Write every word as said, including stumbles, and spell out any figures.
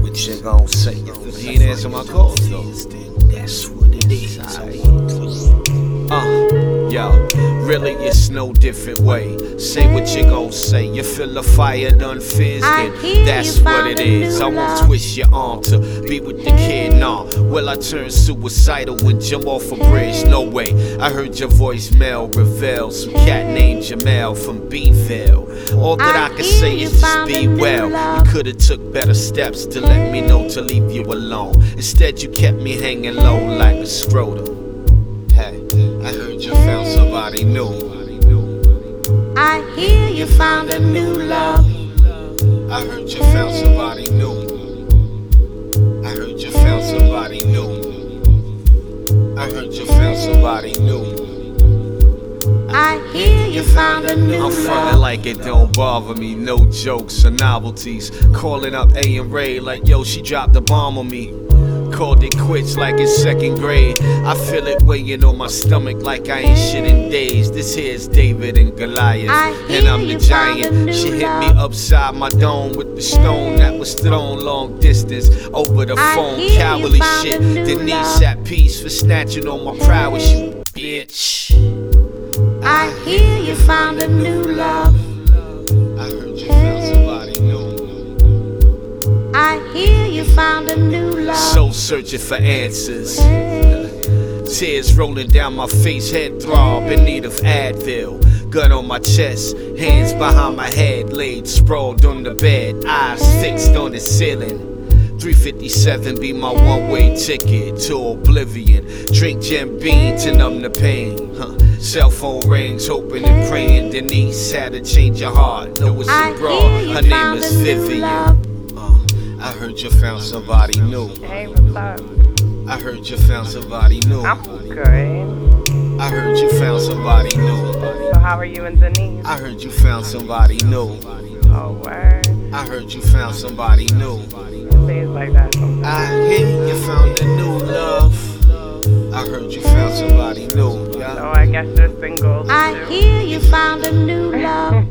what you gon' say. He ain't answer my calls though. That's what it is. Uh, yo, really it's no different way. Say what you gon' say. You feel the fire done fizzed, and that's what it is. I won't twist your arm to be with the kid, nah. Will I turn suicidal and jump off a bridge? No way. I heard your voicemail reveal some cat named Jamal from Beeville. All that I can say is just be well. You could've took better steps to let me know to leave you alone. Instead you kept me hanging low like a scrotum. Hey, I heard you found somebody new. I hear you found a new love. I heard you found somebody new. I heard you found somebody new. I heard you found somebody new. I hear you found a new I'm love. frontin' like it don't bother me. No jokes or novelties. Calling up A and Ray like, yo, she dropped a bomb on me. Called it quits like it's second grade. I feel it weighing on my stomach like I ain't shit in days. This here's David and Goliath, and I'm the giant. She hit me upside my dome with the stone that was thrown long distance over the phone. Cowardly shit. Denise at peace for snatching on my prowess, you bitch. I hear you found a new love. I heard you found somebody new. I hear you found a new love. So searching for answers. Tears rolling down my face, head throb in need of Advil. Gun on my chest, hands behind my head, laid sprawled on the bed, eyes fixed on the ceiling. three fifty-seven be my one-way ticket to oblivion. Drink Jim Beam to numb the pain. Huh. Cell phone rings, hoping and praying. Denise had to change her heart. No, it's a broad. Her name is Vivian. Uh, I heard you found somebody new. Hey, what's up? I heard you found somebody new. I'm good. I heard you found somebody new. So how are you and Denise? I heard you found somebody new. Oh, word. I heard you found somebody new. Things like that sometimes. I hear you found a new love. I heard you found somebody new. Yeah. So I guess they're single I too. hear you found a new love.